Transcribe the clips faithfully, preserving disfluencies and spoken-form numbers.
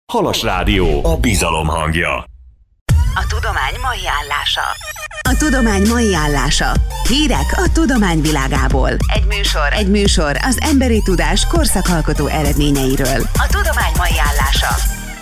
Halas Rádió, a bizalom hangja. A tudomány mai állása. A tudomány mai állása. Hírek a tudomány világából. Egy műsor. Egy műsor az emberi tudás korszakalkotó eredményeiről. A tudomány mai állása.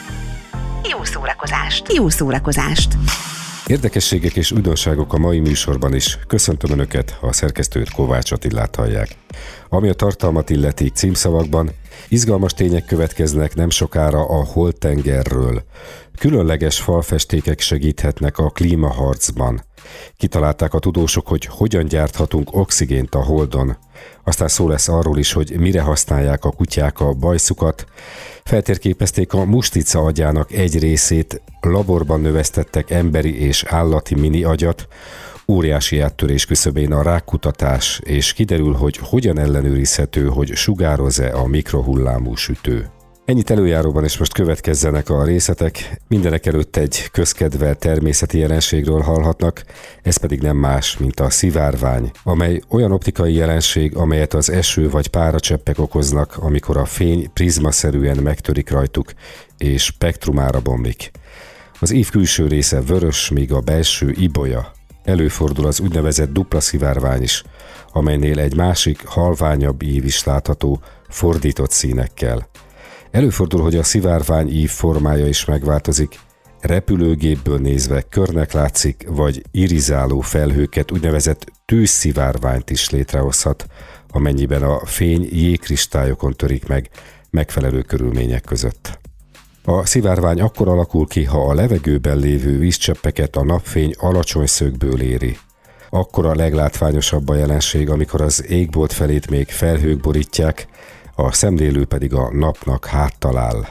Jó szórakozást. Jó szórakozást. Érdekességek és újdonságok a mai műsorban is. Köszöntöm Önöket, a szerkesztőt, Kovács Attilát hallják. Ami a tartalmat illeti, címszavakban izgalmas tények következnek nem sokára a Holdtengerről. Különleges falfestékek segíthetnek a klímaharcban. Kitalálták a tudósok, hogy hogyan gyárthatunk oxigént a Holdon. Aztán szó lesz arról is, hogy mire használják a kutyák a bajszukat. Feltérképezték a mustica agyának egy részét, laborban növesztettek emberi és állati mini agyat, óriási áttörés küszöbén a rákkutatás, és kiderül, hogy hogyan ellenőrizhető, hogy sugároz-e a mikrohullámú sütő. Ennyit előjáróban, és most következzenek a részletek. Mindenek előtt egy közkedvelt természeti jelenségről hallhatnak, ez pedig nem más, mint a szivárvány, amely olyan optikai jelenség, amelyet az eső vagy páracseppek okoznak, amikor a fény prizmaszerűen megtörik rajtuk, és spektrumára bomlik. Az ív külső része vörös, míg a belső ibolya. Előfordul az úgynevezett dupla szivárvány is, amelynél egy másik, halványabb ív is látható, fordított színekkel. Előfordul, hogy a szivárvány ív formája is megváltozik, repülőgépből nézve körnek látszik, vagy irizáló felhőket, úgynevezett tűzszivárványt is létrehozhat, amennyiben a fény jégkristályokon törik meg megfelelő körülmények között. A szivárvány akkor alakul ki, ha a levegőben lévő vízcseppeket a napfény alacsony szögből éri. Akkor a leglátványosabb a jelenség, amikor az égbolt felét még felhők borítják, a szemlélő pedig a napnak háttal áll.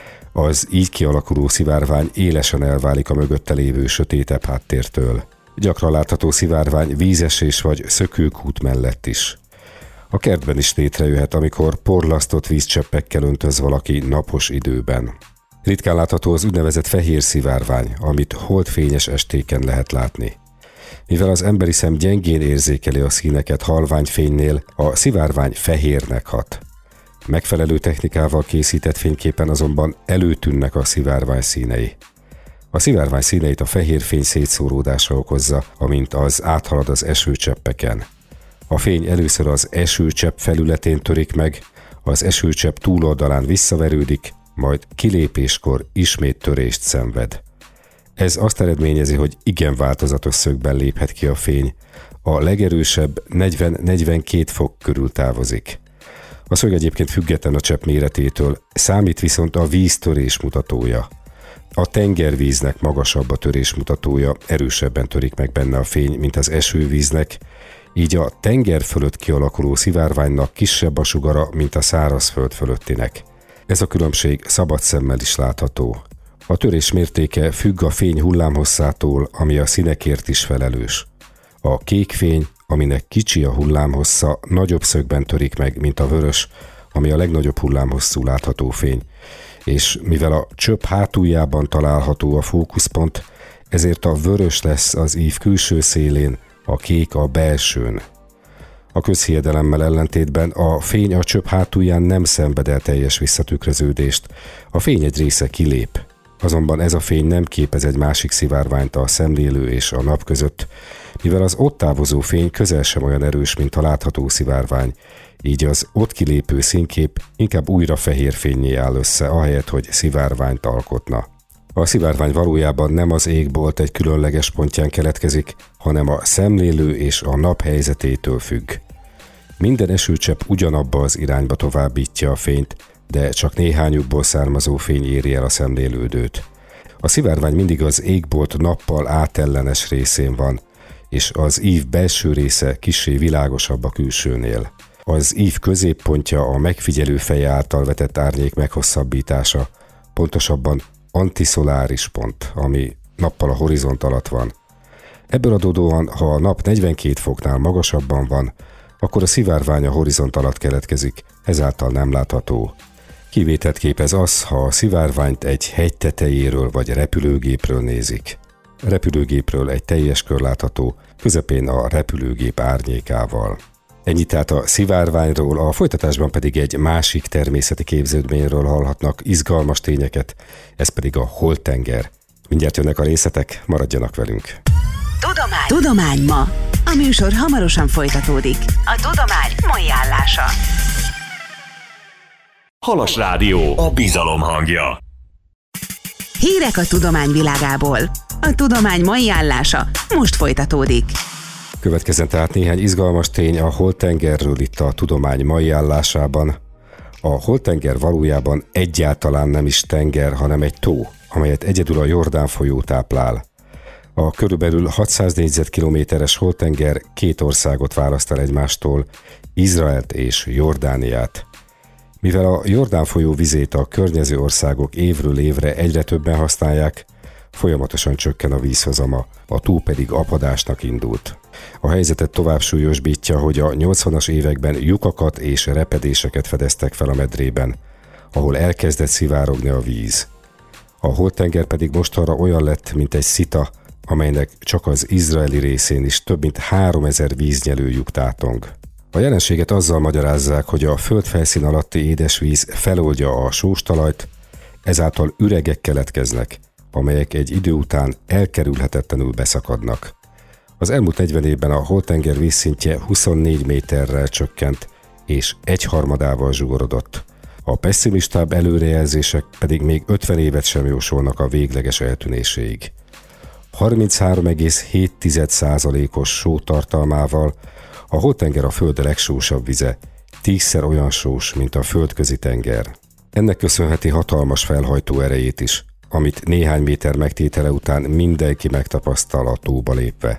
Az így kialakuló szivárvány élesen elválik a mögötte lévő sötétebb háttértől. Gyakran látható szivárvány vízesés vagy szökőkút mellett is. A kertben is létrejöhet, amikor porlasztott vízcseppekkel öntöz valaki napos időben. Ritkán látható az úgynevezett fehér szivárvány, amit holdfényes estéken lehet látni. Mivel az emberi szem gyengén érzékeli a színeket halványfénynél, a szivárvány fehérnek hat. Megfelelő technikával készített fényképen azonban előtűnnek a szivárvány színei. A szivárvány színeit a fehér fény szétszóródása okozza, amint az áthalad az esőcseppeken. A fény először az esőcsepp felületén törik meg, az esőcsepp túloldalán visszaverődik, majd kilépéskor ismét törést szenved. Ez azt eredményezi, hogy igen változatos szögben léphet ki a fény, a legerősebb negyven-negyvenkét fok körül távozik. A szög egyébként független a csepp méretétől, számít viszont a víztörés mutatója. A tengervíznek magasabb a törésmutatója, erősebben törik meg benne a fény, mint az esővíznek, így a tenger fölött kialakuló szivárványnak kisebb a sugara, mint a szárazföld fölöttinek. Ez a különbség szabad szemmel is látható. A törés mértéke függ a fény hullámhosszától, ami a színekért is felelős. A kék fény, aminek kicsi a hullámhossza, nagyobb szögben törik meg, mint a vörös, ami a legnagyobb hullámhosszú látható fény. És mivel a csöpp hátuljában található a fókuszpont, ezért a vörös lesz az ív külső szélén, a kék a belsőn. A közhiedelemmel ellentétben a fény a csöpp hátulján nem szenved el teljes visszatükröződést, a fény egy része kilép. Azonban ez a fény nem képez egy másik szivárványt a szemlélő és a nap között, mivel az ott távozó fény közel sem olyan erős, mint a látható szivárvány, így az ott kilépő színkép inkább újra fehér fénnyé áll össze, ahelyett, hogy szivárványt alkotna. A szivárvány valójában nem az égbolt egy különleges pontján keletkezik, hanem a szemlélő és a nap helyzetétől függ. Minden esőcsepp ugyanabba az irányba továbbítja a fényt, de csak néhányukból származó fény éri el a szemlélődőt. A szivárvány mindig az égbolt nappal átellenes részén van, és az ív belső része kissé világosabb a külsőnél. Az ív középpontja a megfigyelő feje által vetett árnyék meghosszabbítása, pontosabban antiszoláris pont, ami nappal a horizont alatt van. Ebből adódóan, ha a nap negyvenkét foknál magasabban van, akkor a szivárvány a horizont alatt keletkezik, ezáltal nem látható. Kivételt képez az, ha a szivárványt egy hegy tetejéről vagy repülőgépről nézik. Repülőgépről egy teljes kör látható, közepén a repülőgép árnyékával. Ennyit tehát a szivárványról, a folytatásban pedig egy másik természeti képződményről hallhatnak izgalmas tényeket, ez pedig a Holtenger. Mindjárt jönnek a részletek, maradjanak velünk. Tudomány. Tudomány ma. A műsor hamarosan folytatódik. A tudomány mai állása. Halas Rádió, a bizalom hangja. Hírek a tudomány világából. A tudomány mai állása most folytatódik. Következzen tehát néhány izgalmas tény a Holtengerről itt a tudomány mai állásában. A Holtenger valójában egyáltalán nem is tenger, hanem egy tó, amelyet egyedül a Jordán folyó táplál. A körülbelül hatszáz négyzetkilométeres Holtenger két országot választ el egymástól, Izraelt és Jordániát. Mivel a Jordán folyó vizét a környező országok évről évre egyre többen használják, folyamatosan csökken a vízhozama, a tó pedig apadásnak indult. A helyzetet tovább súlyosbítja, hogy a nyolcvanas években lyukakat és repedéseket fedeztek fel a medrében, ahol elkezdett szivárogni a víz. A Holtenger pedig mostanra olyan lett, mint egy szita, amelynek csak az izraeli részén is több mint háromezer víznyelő lyuk tátong. A jelenséget azzal magyarázzák, hogy a földfelszín alatti édesvíz feloldja a sóstalajt, ezáltal üregek keletkeznek, amelyek egy idő után elkerülhetetlenül beszakadnak. Az elmúlt negyven évben a Holtenger vízszintje huszonnégy méterrel csökkent, és egyharmadával zsugorodott. A pesszimistább előrejelzések pedig még ötven évet sem jósolnak a végleges eltűnéséig. harminchárom egész hét százalékos só tartalmával a Holtenger a Föld legsósabb vize, tízszer olyan sós, mint a Földközi tenger. Ennek köszönheti hatalmas felhajtó erejét is, amit néhány méter megtétele után mindenki megtapasztal a tóba lépve.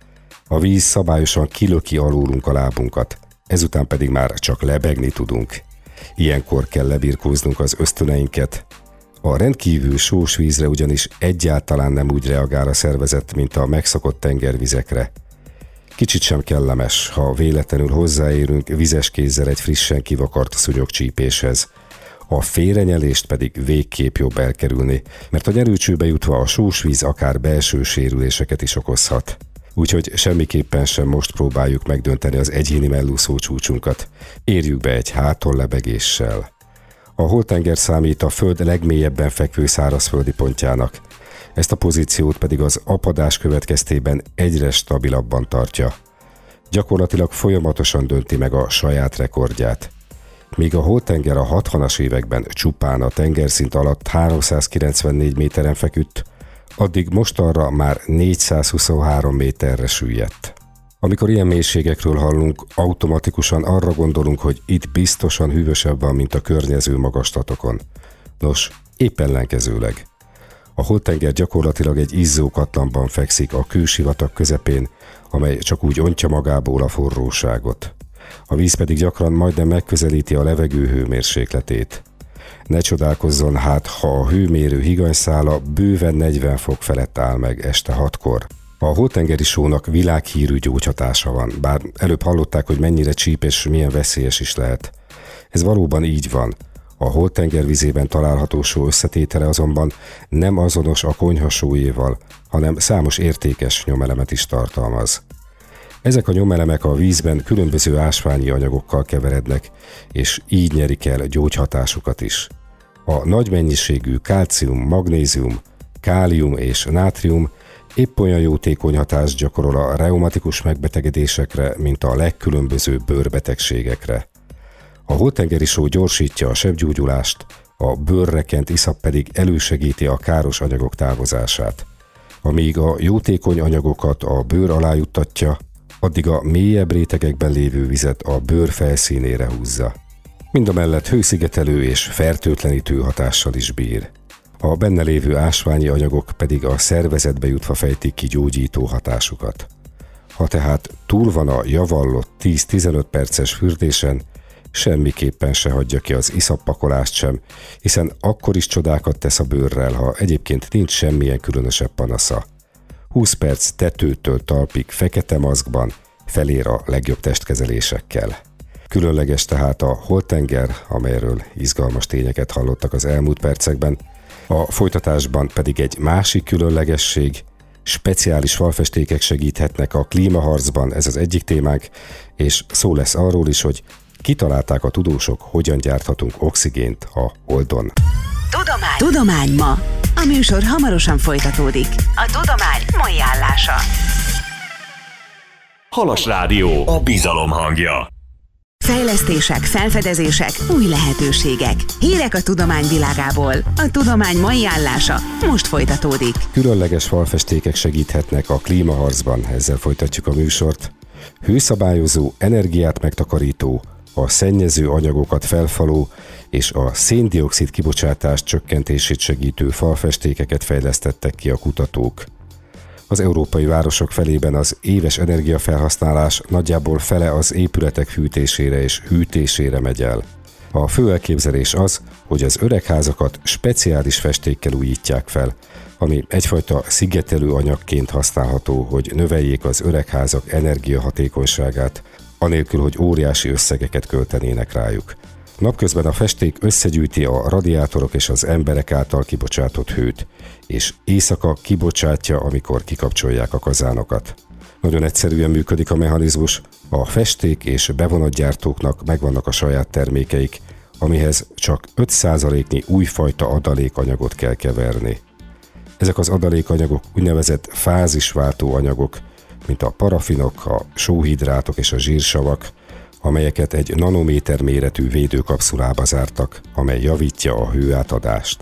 A víz szabályosan kilöki alólunk a lábunkat, ezután pedig már csak lebegni tudunk. Ilyenkor kell lebirkóznunk az ösztöneinket. A rendkívül sós vízre ugyanis egyáltalán nem úgy reagál a szervezet, mint a megszokott tengervizekre. Kicsit sem kellemes, ha véletlenül hozzáérünk vizes kézzel egy frissen kivakart szúnyogcsípéshez. A félrenyelést pedig végképp jobb elkerülni, mert a nyerőcsőbe jutva a sós víz akár belső sérüléseket is okozhat. Úgyhogy semmiképpen sem most próbáljuk megdönteni az egyéni mellúszó csúcsunkat. Érjük be egy hátollebegéssel. A Holtenger számít a Föld legmélyebben fekvő szárazföldi pontjának. Ezt a pozíciót pedig az apadás következtében egyre stabilabban tartja. Gyakorlatilag folyamatosan dönti meg a saját rekordját. Míg a Holtenger a hatvanas években csupán a tengerszint alatt háromszázkilencvennégy méteren feküdt, addig mostanra már négyszázhuszonhárom méterre süllyedt. Amikor ilyen mélységekről hallunk, automatikusan arra gondolunk, hogy itt biztosan hűvösebb van, mint a környező magaslatokon. Nos, épp ellenkezőleg. A Holtenger gyakorlatilag egy izzó katlanban fekszik a kősivatag közepén, amely csak úgy ontja magából a forróságot. A víz pedig gyakran majdnem megközelíti a levegő hőmérsékletét. Ne csodálkozzon hát, ha a hőmérő higanyszála bőven negyven fok felett áll meg este hatkor. A holtengeri sónak világhírű gyógyhatása van, bár előbb hallották, hogy mennyire csíp és milyen veszélyes is lehet. Ez valóban így van. A Holtenger vizében található só összetétele azonban nem azonos a konyhasójéval, hanem számos értékes nyomelemet is tartalmaz. Ezek a nyomelemek a vízben különböző ásványi anyagokkal keverednek, és így nyerik el gyógyhatásukat is. A nagy mennyiségű kálcium, magnézium, kálium és nátrium épp olyan jótékony hatást gyakorol a reumatikus megbetegedésekre, mint a legkülönbözőbb bőrbetegségekre. A holtengeri só gyorsítja a sebgyógyulást, a bőrre kent iszap pedig elősegíti a káros anyagok távozását. Amíg a jótékony anyagokat a bőr alá juttatja, addig a mélyebb rétegekben lévő vizet a bőr felszínére húzza. Mindamellett hőszigetelő és fertőtlenítő hatással is bír. A benne lévő ásványi anyagok pedig a szervezetbe jutva fejtik ki gyógyító hatásukat. Ha tehát túl van a javallott tíz-tizenöt perces fürdésen, semmiképpen se hagyja ki az iszappakolást sem, hiszen akkor is csodákat tesz a bőrrel, ha egyébként nincs semmilyen különösebb panasza. húsz perc tetőtől talpig fekete maszkban felér a legjobb testkezelésekkel. Különleges tehát a Holtenger, amelyről izgalmas tényeket hallottak az elmúlt percekben, a folytatásban pedig egy másik különlegesség, speciális falfestékek segíthetnek a klímaharcban, ez az egyik témánk, és szó lesz arról is, hogy kitalálták a tudósok, hogyan gyárthatunk oxigént a Holdon. Tudomány. Tudomány ma. A műsor hamarosan folytatódik. A tudomány mai állása. Halas Rádió, a bizalom hangja. Fejlesztések, felfedezések, új lehetőségek. Hírek a tudomány világából. A tudomány mai állása most folytatódik. Különleges falfestékek segíthetnek a klímaharcban, ezzel folytatjuk a műsort. Hőszabályozó, energiát megtakarító, a szennyező anyagokat felfaló és a szén-dioxid kibocsátás csökkentését segítő falfestékeket fejlesztettek ki a kutatók. Az európai városok felében az éves energiafelhasználás nagyjából fele az épületek fűtésére és hűtésére megy el. A fő elképzelés az, hogy az öregházakat speciális festékkel újítják fel, ami egyfajta szigetelő anyagként használható, hogy növeljék az öregházak energiahatékonyságát, anélkül, hogy óriási összegeket költenének rájuk. Napközben a festék összegyűjti a radiátorok és az emberek által kibocsátott hőt, és éjszaka kibocsátja, amikor kikapcsolják a kazánokat. Nagyon egyszerűen működik a mechanizmus, a festék és bevonatgyártóknak megvannak a saját termékeik, amihez csak öt százaléknyi újfajta adalékanyagot kell keverni. Ezek az adalékanyagok úgynevezett fázisváltó anyagok, mint a parafinok, a sóhidrátok és a zsírsavak, amelyeket egy nanométer méretű védőkapszulába zártak, amely javítja a hőátadást.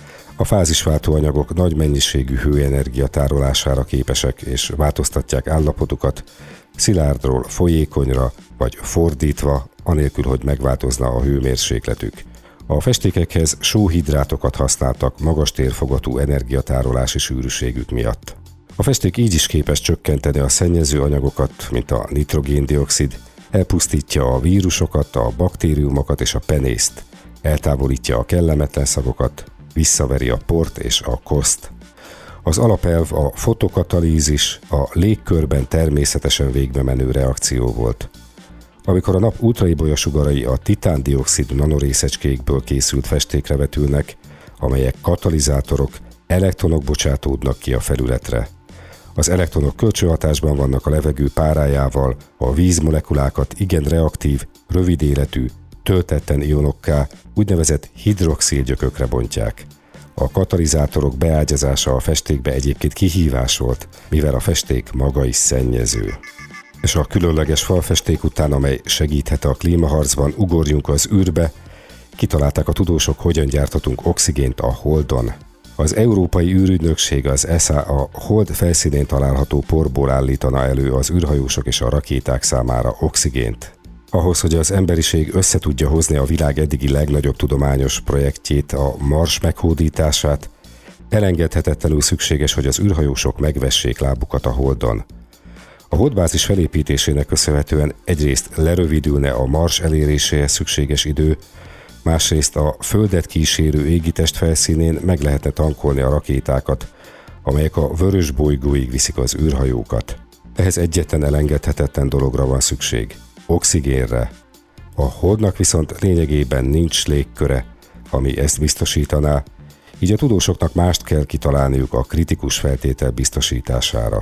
A fázisváltó anyagok nagy mennyiségű hőenergia tárolására képesek és változtatják állapotukat szilárdról folyékonyra vagy fordítva, anélkül, hogy megváltozna a hőmérsékletük. A festékekhez sóhidrátokat használtak magas térfogatú energiatárolási sűrűségük miatt. A festék így is képes csökkenteni a szennyező anyagokat, mint a nitrogén-dioxid, elpusztítja a vírusokat, a baktériumokat és a penészt, eltávolítja a kellemetlen szagokat, visszaveri a port és a koszt. Az alapelv a fotokatalízis, a légkörben természetesen végbe menő reakció volt. Amikor a nap ultraibolya sugarai a titán-dioxid nanorészecskékből készült festékre vetülnek, amelyek katalizátorok, elektronok bocsátódnak ki a felületre. Az elektronok kölcsönhatásban vannak a levegő párájával, a vízmolekulákat igen reaktív, rövid életű, töltetten ionokká, úgynevezett hidroxilgyökökre bontják. A katalizátorok beágyazása a festékbe egyébként kihívás volt, mivel a festék maga is szennyező. És a különleges falfesték után, amely segíthet a klímaharcban, ugorjunk az űrbe, kitalálták a tudósok, hogyan gyártatunk oxigént a Holdon. Az Európai űrügynökség, az é es á a Hold felszínén található porból állítana elő az űrhajósok és a rakéták számára oxigént. Ahhoz, hogy az emberiség össze tudja hozni a világ eddigi legnagyobb tudományos projektjét, a Mars meghódítását, elengedhetetlenül szükséges, hogy az űrhajósok megvessék lábukat a Holdon. A holdbázis felépítésének köszönhetően egyrészt lerövidülne a Mars eléréséhez szükséges idő, másrészt a Földet kísérő égitest felszínén meg lehetne tankolni a rakétákat, amelyek a vörös bolygóig viszik az űrhajókat. Ehhez egyetlen elengedhetetlen dologra van szükség: oxigénre. A Holdnak viszont lényegében nincs légköre, ami ezt biztosítaná, így a tudósoknak mást kell kitalálniuk a kritikus feltétel biztosítására.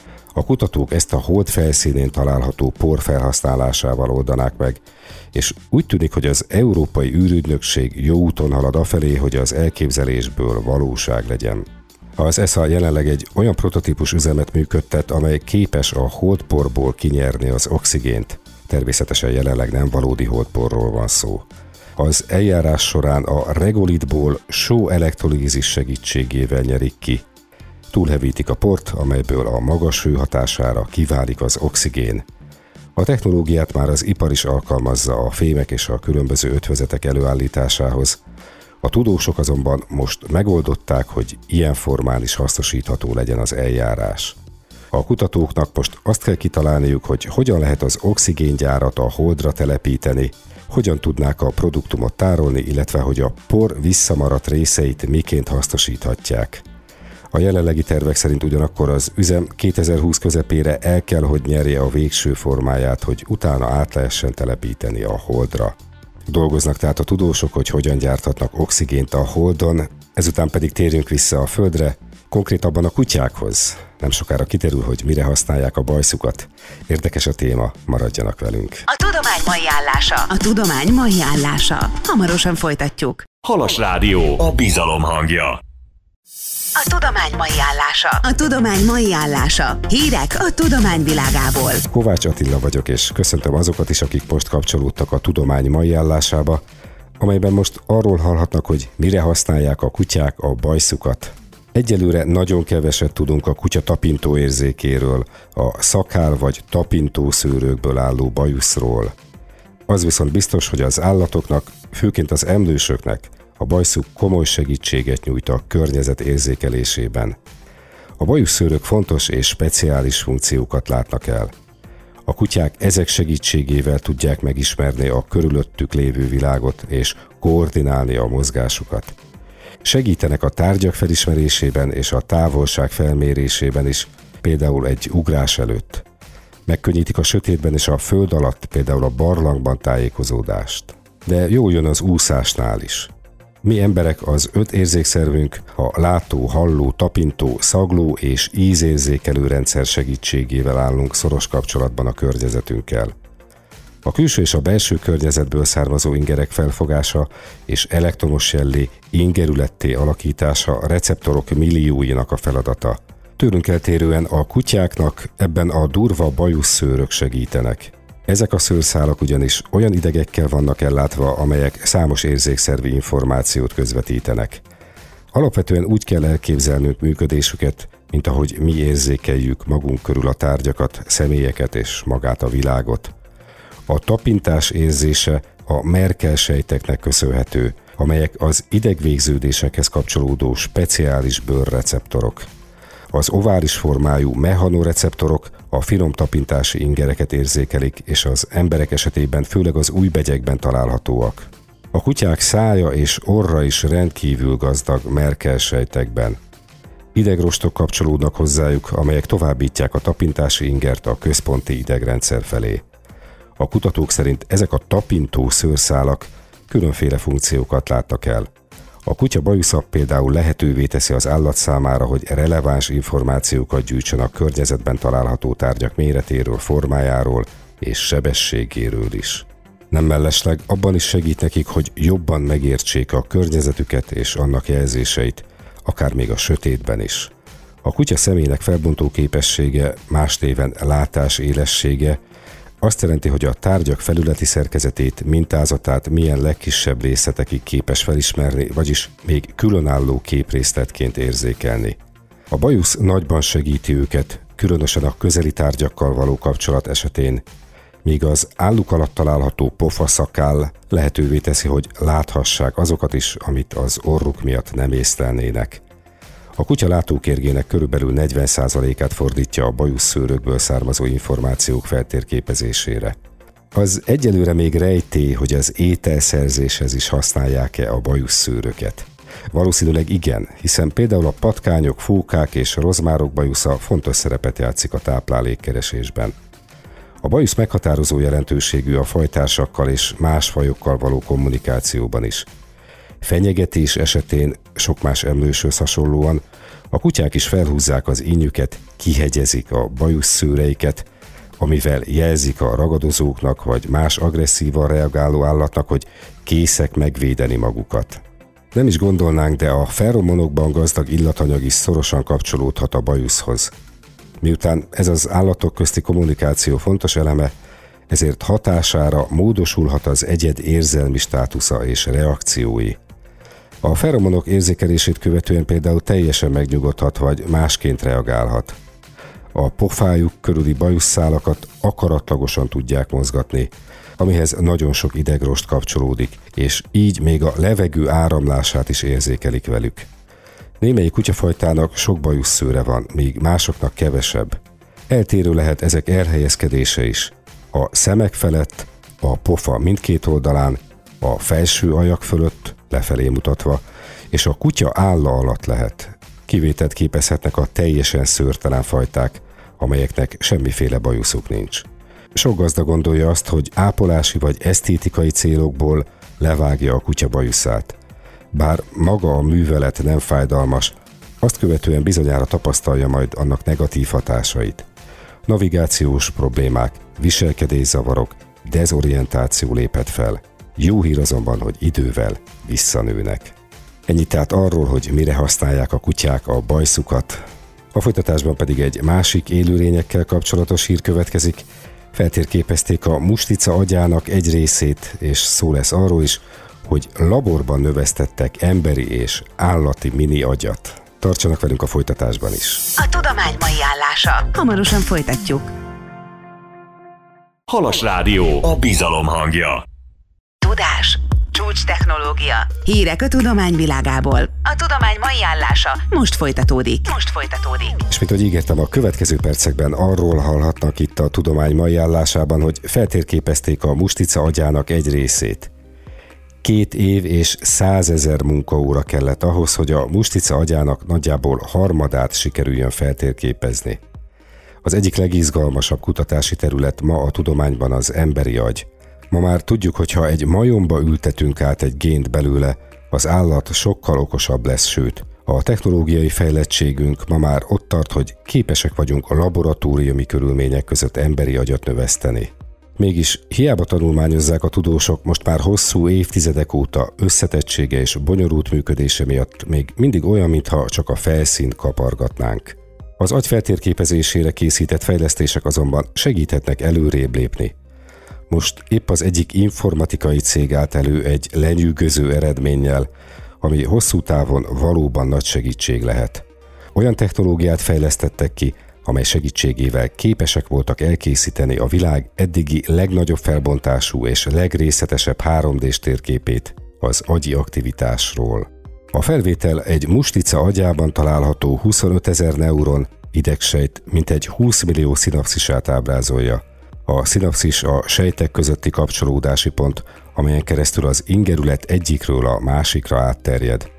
A kutatók ezt a Hold felszínén található por felhasználásával oldanák meg, és úgy tűnik, hogy az Európai űrügynökség jó úton halad afelé, hogy az elképzelésből valóság legyen. Az é es á jelenleg egy olyan prototípus üzemet működtet, amely képes a holdporból kinyerni az oxigént. Természetesen jelenleg nem valódi holdporról van szó. Az eljárás során a regolitból só-elektrolízis segítségével nyerik ki. Túlhevítik a port, amelyből a magas hő hatására kiválik az oxigén. A technológiát már az ipar is alkalmazza a fémek és a különböző ötvözetek előállításához. A tudósok azonban most megoldották, hogy ilyen formán is hasznosítható legyen az eljárás. A kutatóknak most azt kell kitalálniuk, hogy hogyan lehet az oxigéngyárat a Holdra telepíteni, hogyan tudnák a produktumot tárolni, illetve hogy a por visszamaradt részeit miként hasznosíthatják. A jelenlegi tervek szerint ugyanakkor az üzem kétezer-húsz közepére el kell, hogy nyerje a végső formáját, hogy utána át lehessen telepíteni a Holdra. Dolgoznak tehát a tudósok, hogy hogyan gyárthatnak oxigént a Holdon, ezután pedig térjünk vissza a Földre, konkrétabban a kutyákhoz. Nem sokára kiderül, hogy mire használják a bajszukat. Érdekes a téma, maradjanak velünk. A tudomány mai állása. A tudomány mai állása. Hamarosan folytatjuk. Halas Rádió, a bizalom hangja. A tudomány mai állása. A tudomány mai állása. Hírek a tudomány világából. Kovács Attila vagyok, és köszöntöm azokat is, akik most kapcsolódtak a tudomány mai állásába, amelyben most arról hallhatnak, hogy mire használják a kutyák a bajszukat. Egyelőre nagyon keveset tudunk a kutya tapintó érzékéről, a szakál vagy tapintó szőrökből álló bajuszról. Az viszont biztos, hogy az állatoknak, főként az emlősöknek a bajszuk komoly segítséget nyújt a környezet érzékelésében. A bajuszszőrök fontos és speciális funkciókat látnak el. A kutyák ezek segítségével tudják megismerni a körülöttük lévő világot és koordinálni a mozgásukat. Segítenek a tárgyak felismerésében és a távolság felmérésében is, például egy ugrás előtt. Megkönnyítik a sötétben és a föld alatt, például a barlangban tájékozódást. De jó jön az úszásnál is. Mi emberek az öt érzékszervünk, a látó, halló, tapintó, szagló és ízérzékelő rendszer segítségével állunk szoros kapcsolatban a környezetünkkel. A külső és a belső környezetből származó ingerek felfogása és elektromos jellé ingerületté alakítása a receptorok millióinak a feladata. Tőlünk eltérően a kutyáknak ebben a durva bajuszszőrök segítenek. Ezek a szőrszálak ugyanis olyan idegekkel vannak ellátva, amelyek számos érzékszervi információt közvetítenek. Alapvetően úgy kell elképzelnünk működésüket, mint ahogy mi érzékeljük magunk körül a tárgyakat, személyeket és magát a világot. A tapintás érzése a Merkel sejteknek köszönhető, amelyek az idegvégződésekhez kapcsolódó speciális bőrreceptorok. Az ovális formájú mechanoreceptorok a finom tapintási ingereket érzékelik, és az emberek esetében főleg az ujjbegyekben találhatóak. A kutyák szája és orra is rendkívül gazdag Merkel sejtekben. Idegrostok kapcsolódnak hozzájuk, amelyek továbbítják a tapintási ingert a központi idegrendszer felé. A kutatók szerint ezek a tapintó szőrszálak különféle funkciókat látnak el. A kutya bajusza például lehetővé teszi az állat számára, hogy releváns információkat gyűjtsön a környezetben található tárgyak méretéről, formájáról és sebességéről is. Nem mellesleg abban is segít nekik, hogy jobban megértsék a környezetüket és annak jelzéseit, akár még a sötétben is. A kutya szemének felbontó képessége, más néven látás élessége, azt jelenti, hogy a tárgyak felületi szerkezetét, mintázatát milyen legkisebb részletekig képes felismerni, vagyis még különálló képrészletként érzékelni. A bajusz nagyban segíti őket, különösen a közeli tárgyakkal való kapcsolat esetén, míg az álluk alatt található pofaszakál lehetővé teszi, hogy láthassák azokat is, amit az orruk miatt nem észlelnének. A kutya látókérgének körülbelül negyven százalékát fordítja a bajuszszőrökből származó információk feltérképezésére. Az egyelőre még rejtély, hogy az ételszerzéshez is használják-e a bajuszszőröket. Valószínűleg igen, hiszen például a patkányok, fókák és rozmárok bajusza fontos szerepet játszik a táplálékkeresésben. A bajusz meghatározó jelentőségű a fajtársakkal és más fajokkal való kommunikációban is. Fenyegetés esetén sok más emlőshöz hasonlóan a kutyák is felhúzzák az ínjüket, kihegyezik a bajuszszőreiket, amivel jelzik a ragadozóknak vagy más agresszívan reagáló állatnak, hogy készek megvédeni magukat. Nem is gondolnánk, de a feromonokban gazdag illatanyag is szorosan kapcsolódhat a bajuszhoz. Miután ez az állatok közti kommunikáció fontos eleme, ezért hatására módosulhat az egyed érzelmi státusza és reakciói. A feromonok érzékelését követően például teljesen megnyugodhat vagy másként reagálhat. A pofájuk körüli bajuszszálakat akaratlagosan tudják mozgatni, amihez nagyon sok idegrost kapcsolódik, és így még a levegő áramlását is érzékelik velük. Némelyik kutyafajtának sok bajuszszőre van, míg másoknak kevesebb. Eltérő lehet ezek elhelyezkedése is. A szemek felett, a pofa mindkét oldalán, a felső ajak fölött, lefelé mutatva, és a kutya álla alatt lehet. Kivételt képezhetnek a teljesen szőrtelen fajták, amelyeknek semmiféle bajuszuk nincs. Sok gazda gondolja azt, hogy ápolási vagy esztétikai célokból levágja a kutya bajuszát. Bár maga a művelet nem fájdalmas, azt követően bizonyára tapasztalja majd annak negatív hatásait. Navigációs problémák, viselkedészavarok, dezorientáció léphet fel. Jó hír azonban, hogy idővel visszanőnek. Ennyit tehát arról, hogy mire használják a kutyák a bajszukat. A folytatásban pedig egy másik élőlényekkel kapcsolatos hír következik. Feltérképezték a mustica agyának egy részét, és szó lesz arról is, hogy laborban növesztettek emberi és állati mini agyat. Tartsanak velünk a folytatásban is. A tudomány mai állása. Hamarosan folytatjuk. Halas Rádió, a bizalom hangja. Tudás, csúcs technológia, hírek a tudomány világából. A tudomány mai állása most folytatódik. Most folytatódik. És mint ahogy ígértem, a következő percekben arról hallhatnak itt a tudomány mai állásában, hogy feltérképezték a mustica agyának egy részét. Két év és százezer munkaóra kellett ahhoz, hogy a mustica agyának nagyjából harmadát sikerüljön feltérképezni. Az egyik legizgalmasabb kutatási terület ma a tudományban az emberi agy. Ma már tudjuk, hogy ha egy majomba ültetünk át egy gént belőle, az állat sokkal okosabb lesz, sőt, a technológiai fejlettségünk ma már ott tart, hogy képesek vagyunk a laboratóriumi körülmények között emberi agyat növeszteni. Mégis hiába tanulmányozzák a tudósok most már hosszú évtizedek óta összetettsége és bonyolult működése miatt még mindig olyan, mintha csak a felszínt kapargatnánk. Az agy feltérképezésére készített fejlesztések azonban segíthetnek előrébb lépni. Most épp az egyik informatikai cég állt elő egy lenyűgöző eredménnyel, ami hosszú távon valóban nagy segítség lehet. Olyan technológiát fejlesztettek ki, amely segítségével képesek voltak elkészíteni a világ eddigi legnagyobb felbontású és legrészletesebb három dés térképét az agyi aktivitásról. A felvétel egy mustica agyában található huszonötezer neuron idegsejt mintegy húsz millió szinapszisát ábrázolja. A szinapszis a sejtek közötti kapcsolódási pont, amelyen keresztül az ingerület egyikről a másikra átterjed.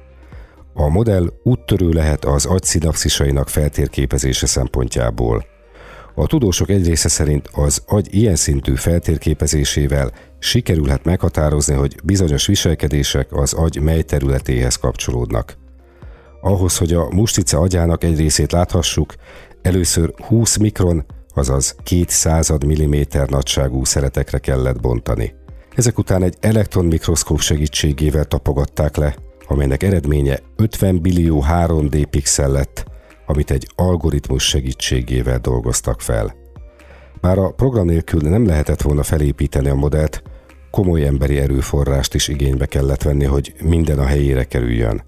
A modell úttörő lehet az agy szinapszisainak feltérképezése szempontjából. A tudósok egy része szerint az agy ilyen szintű feltérképezésével sikerülhet meghatározni, hogy bizonyos viselkedések az agy mely területéhez kapcsolódnak. Ahhoz, hogy a mustica agyának egy részét láthassuk, először húsz mikron, azaz két század milliméter nagyságú szeletekre kellett bontani. Ezek után egy elektronmikroszkóp segítségével tapogatták le, amelynek eredménye ötven billió három dé pixel lett, amit egy algoritmus segítségével dolgoztak fel. Bár a program nélkül nem lehetett volna felépíteni a modellt, komoly emberi erőforrást is igénybe kellett venni, hogy minden a helyére kerüljön.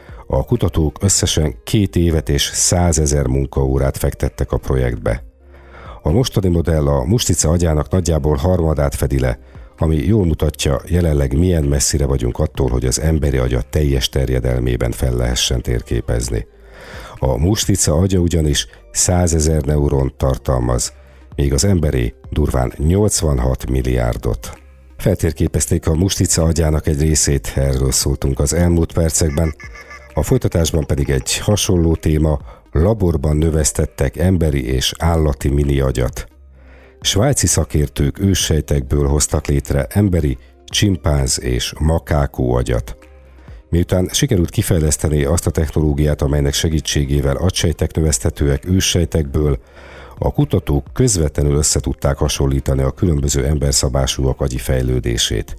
A kutatók összesen két évet és százezer munkaórát fektettek a projektbe. A mostani modell a mustica agyának nagyjából harmadát fedi le, ami jól mutatja, jelenleg milyen messzire vagyunk attól, hogy az emberi agyat teljes terjedelmében fel lehessen térképezni. A mustica agya ugyanis százezer neuront tartalmaz, míg az emberé durván nyolcvanhat milliárdot. Feltérképezték a mustica agyának egy részét, erről szóltunk az elmúlt percekben, a folytatásban pedig egy hasonló téma, laborban növesztettek emberi és állati mini agyat. Svájci szakértők őssejtekből hoztak létre emberi, csimpánz és makákó agyat. Miután sikerült kifejleszteni azt a technológiát, amelynek segítségével agysejtek növeszthetőek őssejtekből, a kutatók közvetlenül összetudták hasonlítani a különböző emberszabásúak agyi fejlődését.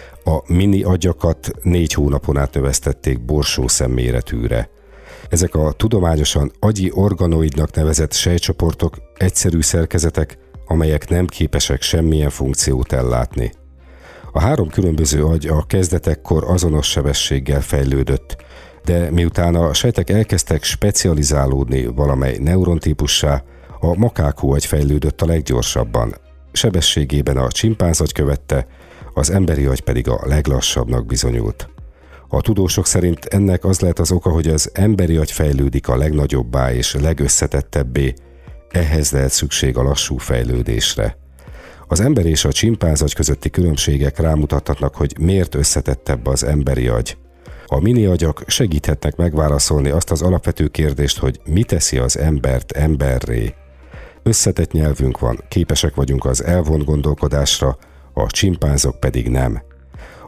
A mini agyakat négy hónapon át növesztették borsószem méretűre. Ezek a tudományosan agyi organoidnak nevezett sejtcsoportok egyszerű szerkezetek, amelyek nem képesek semmilyen funkciót ellátni. A három különböző agy a kezdetekkor azonos sebességgel fejlődött, de miután a sejtek elkezdtek specializálódni valamely neurontípussá, a makákó agy fejlődött a leggyorsabban. Sebességében a csimpánz agy követte, az emberi agy pedig a leglassabbnak bizonyult. A tudósok szerint ennek az lehet az oka, hogy az emberi agy fejlődik a legnagyobbá és legösszetettebbé, ehhez lehet szükség a lassú fejlődésre. Az ember és a csimpánz agy közötti különbségek rámutathatnak, hogy miért összetettebb az emberi agy. A mini agyak segíthetnek megválaszolni azt az alapvető kérdést, hogy mi teszi az embert emberré. Összetett nyelvünk van, képesek vagyunk az elvont gondolkodásra, a csimpánzok pedig nem.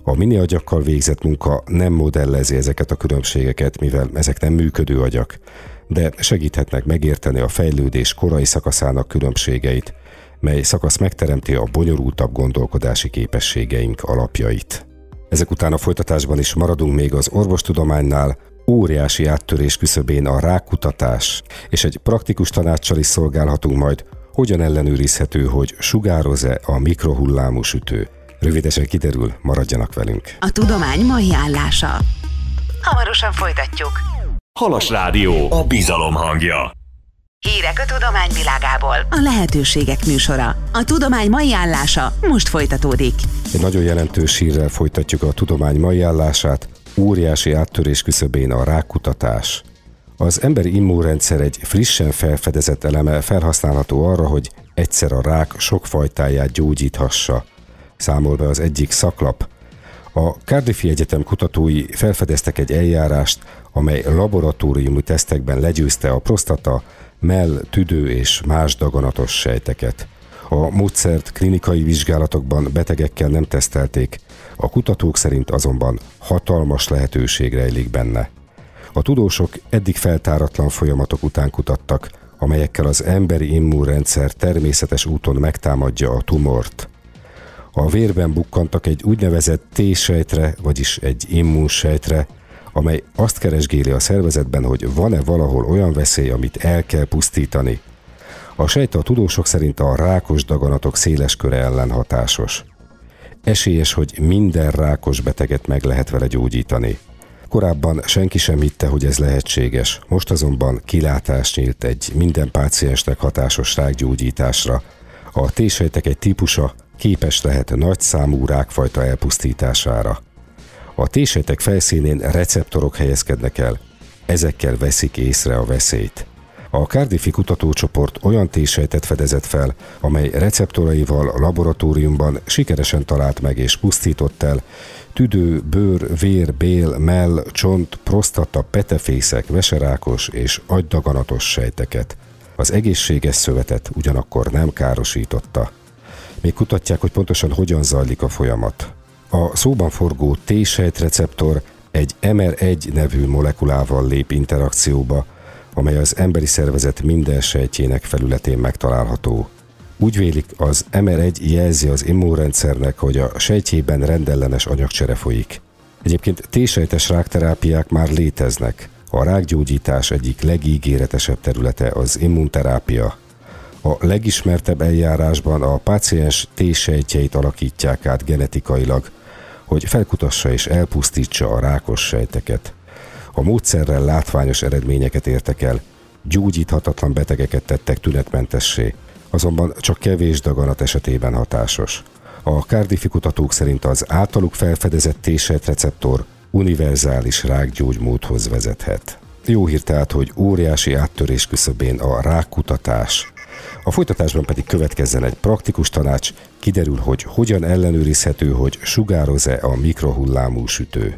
A mini agyakkal végzett munka nem modellezi ezeket a különbségeket, mivel ezek nem működő agyak, de segíthetnek megérteni a fejlődés korai szakaszának különbségeit, mely szakasz megteremti a bonyolultabb gondolkodási képességeink alapjait. Ezek után a folytatásban is maradunk még az orvostudománynál, óriási áttörés küszöbén a rákkutatás, és egy praktikus tanáccsal is szolgálhatunk majd, hogyan ellenőrizhető, hogy sugároz-e a mikrohullámú sütő. Rövidesen kiderül, maradjanak velünk. A tudomány mai állása. Hamarosan folytatjuk. Halas Rádió, a bizalom hangja. Hírek a tudomány világából. A lehetőségek műsora. A tudomány mai állása most folytatódik. Egy nagyon jelentős hírrel folytatjuk a tudomány mai állását. Óriási áttörés küszöbén a rákkutatás. Az emberi immunrendszer egy frissen felfedezett eleme felhasználható arra, hogy egyszer a rák sok fajtáját gyógyíthassa, számol be az egyik szaklap. A Cardiffi Egyetem kutatói felfedeztek egy eljárást, amely laboratóriumi tesztekben legyőzte a prostata, mell, tüdő és más daganatos sejteket. A módszert klinikai vizsgálatokban betegekkel nem tesztelték, a kutatók szerint azonban hatalmas lehetőség rejlik benne. A tudósok eddig feltáratlan folyamatok után kutattak, amelyekkel az emberi immunrendszer természetes úton megtámadja a tumort. A vérben bukkantak egy úgynevezett T-sejtre, vagyis egy immunsejtre, amely azt keresgéli a szervezetben, hogy van-e valahol olyan veszély, amit el kell pusztítani. A sejt a tudósok szerint a rákos daganatok széles köre ellen hatásos. Esélyes, hogy minden rákos beteget meg lehet vele gyógyítani. Korábban senki sem hitte, hogy ez lehetséges, most azonban kilátás nyílt egy minden páciensnek hatásos rákgyógyításra. A T-sejtek egy típusa képes lehet nagyszámú rákfajta elpusztítására. A T-sejtek felszínén receptorok helyezkednek el, ezekkel veszik észre a veszélyt. A Cardiffi kutatócsoport olyan T-sejtet fedezett fel, amely receptoraival a laboratóriumban sikeresen talált meg és pusztított el tüdő, bőr, vér, bél, mell, csont, prostata, petefészek, veserákos és agydaganatos sejteket. Az egészséges szövetet ugyanakkor nem károsította. Még kutatják, hogy pontosan hogyan zajlik a folyamat. A szóban forgó T-sejtreceptor egy em er egy nevű molekulával lép interakcióba, amely az emberi szervezet minden sejtjének felületén megtalálható. Úgy vélik, az em er egy jelzi az immunrendszernek, hogy a sejtjében rendellenes anyagcsere folyik. Egyébként T-sejtes rákterápiák már léteznek. A rákgyógyítás egyik legígéretesebb területe az immunterápia. A legismertebb eljárásban a páciens T-sejtjeit alakítják át genetikailag, hogy felkutassa és elpusztítsa a rákos sejteket. A módszerrel látványos eredményeket értek el, gyógyíthatatlan betegeket tettek tünetmentessé, azonban csak kevés daganat esetében hatásos. A Cardiffi kutatók szerint az általuk felfedezett T-sejtreceptor univerzális rákgyógymódhoz vezethet. Jó hír tehát, hogy óriási áttörés küszöbén a rákkutatás. A folytatásban pedig következzen egy praktikus tanács, kiderül, hogy hogyan ellenőrizhető, hogy sugároz-e a mikrohullámú sütő.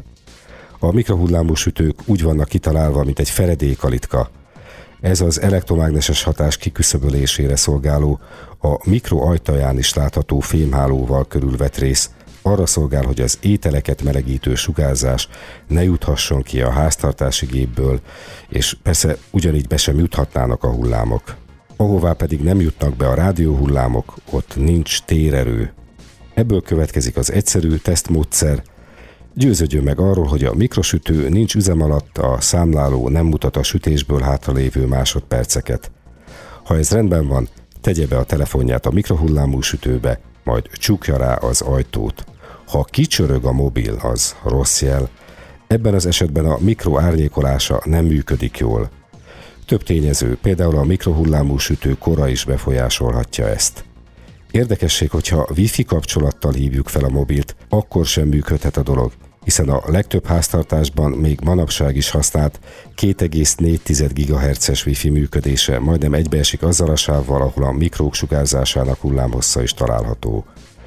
A mikrohullámú sütők úgy vannak kitalálva, mint egy feredékalitka. Ez az elektromágneses hatás kiküszöbölésére szolgáló, a mikro ajtaján is látható fémhálóval körülvett rész arra szolgál, hogy az ételeket melegítő sugárzás ne juthasson ki a háztartási gépből, és persze ugyanígy be sem juthatnának a hullámok. Ahová pedig nem jutnak be a rádióhullámok, ott nincs térerő. Ebből következik az egyszerű tesztmódszer. Győződjön meg arról, hogy a mikrosütő nincs üzem alatt, a számláló nem mutat a sütésből hátralévő másodperceket. Ha ez rendben van, tegye be a telefonját a mikrohullámú sütőbe, majd csukja rá az ajtót. Ha kicsörög a mobil, az rossz jel. Ebben az esetben a mikro árnyékolása nem működik jól. Több tényező, például a mikrohullámú sütő kora is befolyásolhatja ezt. Érdekesség, hogyha wifi kapcsolattal hívjuk fel a mobilt, akkor sem működhet a dolog, hiszen a legtöbb háztartásban még manapság is használt két egész négy gigahertzes wifi működése majdnem egybeesik azzal a sávval, ahol a mikrók sugárzásának hullámhossza is található.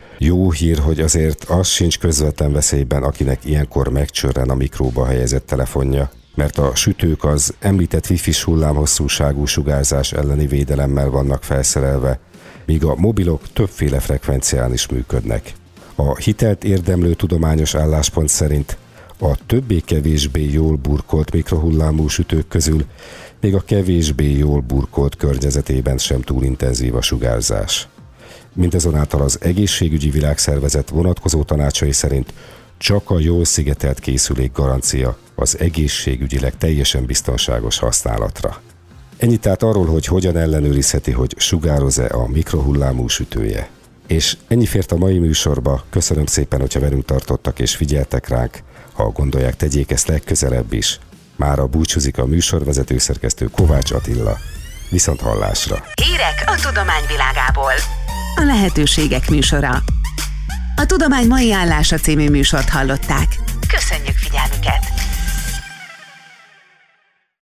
Jó hír, hogy azért az sincs közvetlen veszélyben, akinek ilyenkor megcsörren a mikróba helyezett telefonja, mert a sütők az említett wifi-s hullámhosszúságú sugárzás elleni védelemmel vannak felszerelve, míg a mobilok többféle frekvencián is működnek. A hitelt érdemlő tudományos álláspont szerint a többé-kevésbé jól burkolt mikrohullámú sütők közül még a kevésbé jól burkolt környezetében sem túl intenzív a sugárzás. Mindazonáltal az Egészségügyi Világszervezet vonatkozó tanácsai szerint csak a jól szigetelt készülék garancia az egészségügyileg teljesen biztonságos használatra. Ennyit tehát arról, hogy hogyan ellenőrizheti, hogy sugároz-e a mikrohullámú sütője. És ennyi fért a mai műsorba. Köszönöm szépen, hogyha velünk tartottak és figyeltek ránk. Ha gondolják, tegyék ezt legközelebb is. Mára búcsúzik a műsorvezető szerkesztő Kovács Attila. Viszont hallásra! Hírek a tudomány világából. A lehetőségek műsora. A Tudomány mai állása című műsort hallották. Köszönjük figyelmüket!